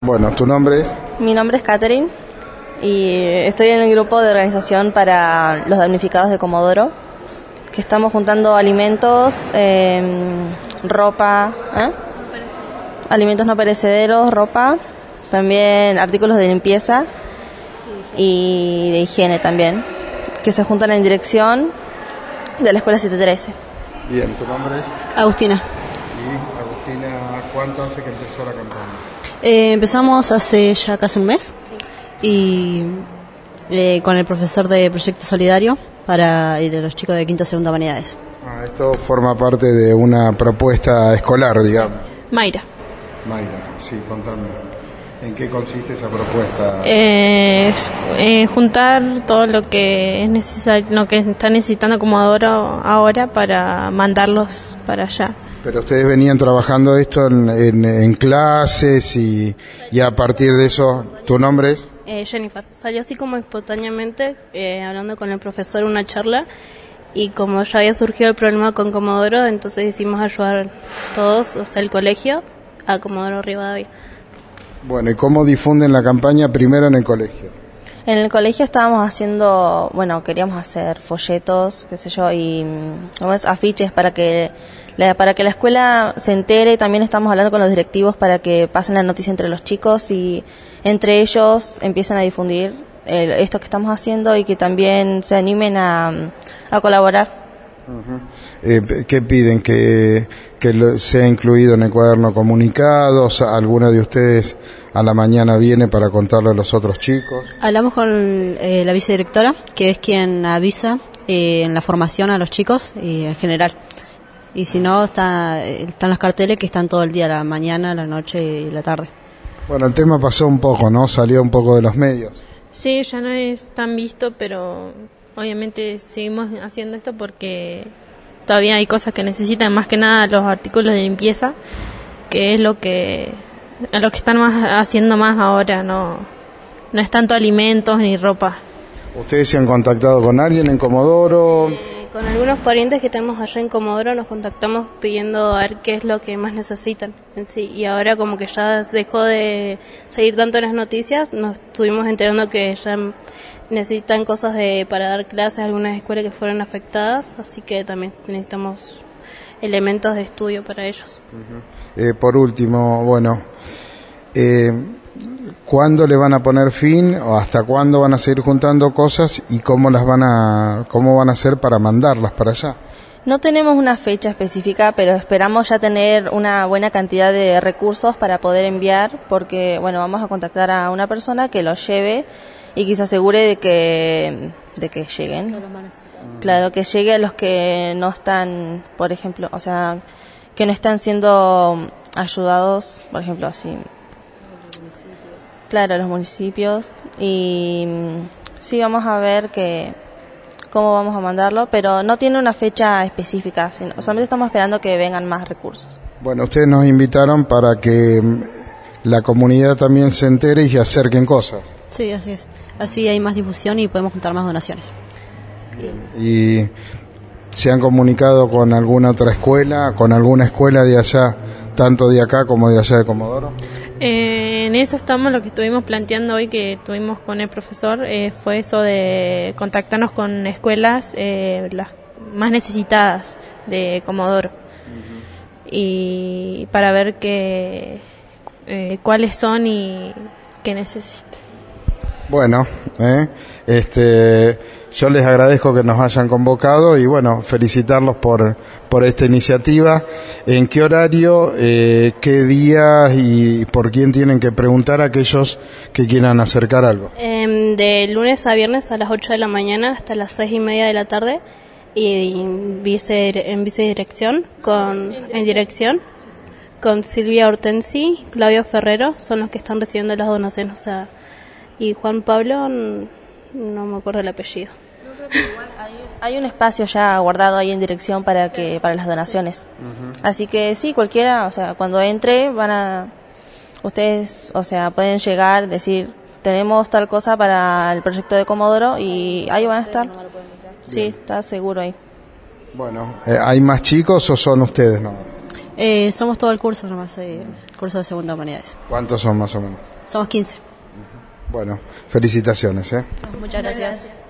Bueno, ¿tu nombre es? Mi nombre es Catherine y estoy en el grupo de organización para los damnificados de Comodoro, que estamos juntando alimentos, ropa, alimentos no perecederos, ropa, también artículos de limpieza y de higiene también, que se juntan en dirección de la Escuela 713. Bien, ¿tu nombre es? Agustina. Y Agustina, ¿cuánto hace que empezó la campaña? Empezamos hace ya casi un mes y con el profesor de Proyecto Solidario y de los chicos de quinto y segunda humanidades. Esto forma parte de una propuesta escolar, digamos. Mayra, sí, contame. ¿En qué consiste esa propuesta? Juntar todo lo que es necesario, lo que está necesitando Comodoro ahora para mandarlos para allá. Pero ustedes venían trabajando esto en clases y a partir de eso, ¿tu nombre es? Jennifer. Salió así como espontáneamente, hablando con el profesor una charla, y como ya había surgido el problema con Comodoro, entonces hicimos ayudar todos, o sea, el colegio, a Comodoro Rivadavia. Bueno, ¿y cómo difunden la campaña primero en el colegio? En el colegio estábamos haciendo, queríamos hacer folletos, qué sé yo, y afiches para que la escuela se entere, y también estamos hablando con los directivos para que pasen la noticia entre los chicos y entre ellos empiecen a difundir esto que estamos haciendo y que también se animen a colaborar. Uh-huh. ¿Qué piden? ¿Que sea incluido en el cuaderno comunicados? ¿Alguna de ustedes a la mañana viene para contarle a los otros chicos? Hablamos con la vicedirectora, que es quien avisa en la formación a los chicos y en general. Y si no, están los carteles que están todo el día, la mañana, la noche y la tarde. Bueno, el tema pasó un poco, ¿no? Salió un poco de los medios. Sí, ya no es tan visto, pero obviamente seguimos haciendo esto porque todavía hay cosas que necesitan, más que nada los artículos de limpieza, que es lo que están haciendo más ahora, no es tanto alimentos ni ropa. ¿Ustedes se han contactado con alguien en Comodoro? Con algunos parientes que tenemos allá en Comodoro nos contactamos pidiendo a ver qué es lo que más necesitan en sí, y ahora como que ya dejó de salir tanto en las noticias, nos estuvimos enterando que ya necesitan cosas para dar clases a algunas escuelas que fueron afectadas, así que también necesitamos elementos de estudio para ellos. Uh-huh. Por último, ¿cuándo le van a poner fin o hasta cuándo van a seguir juntando cosas y cómo van a hacer para mandarlas para allá? No tenemos una fecha específica, pero esperamos ya tener una buena cantidad de recursos para poder enviar, porque vamos a contactar a una persona que los lleve y que se asegure de que lleguen. Claro, que llegue a los que no están, por ejemplo, o sea, que no están siendo ayudados, por ejemplo, así. Claro, los municipios, y sí, vamos a ver cómo vamos a mandarlo, pero no tiene una fecha específica, solamente estamos esperando que vengan más recursos. Bueno, ustedes nos invitaron para que la comunidad también se entere y se acerquen cosas. Sí, así es. Así hay más difusión y podemos juntar más donaciones. ¿Y se han comunicado con alguna otra escuela, con alguna escuela de allá, tanto de acá como de allá de Comodoro? En eso estamos, lo que estuvimos planteando hoy, que tuvimos con el profesor, fue eso de contactarnos con escuelas las más necesitadas de Comodoro. Uh-huh. Y para ver cuáles son y qué necesitan. Bueno, yo les agradezco que nos hayan convocado y felicitarlos por esta iniciativa. ¿En qué horario, qué días y por quién tienen que preguntar a aquellos que quieran acercar algo? De lunes a viernes a las 8 de la mañana hasta las 6:30 de la tarde, y en vicedirección en dirección con Silvia Hortensi, Claudio Ferrero, son los que están recibiendo las donaciones, o sea, y Juan Pablo, no me acuerdo el apellido. Igual hay un espacio ya guardado ahí en dirección para las donaciones. Uh-huh. Así que sí, cualquiera, o sea, cuando entre ustedes, o sea, pueden llegar, decir, tenemos tal cosa para el proyecto de Comodoro, y ahí van a estar. Sí, está seguro ahí. Bueno, ¿hay más chicos o son ustedes nomás? Somos todo el curso nomás, curso de segunda humanidades. ¿Cuántos son más o menos? Somos 15. Bueno, felicitaciones. Muchas gracias.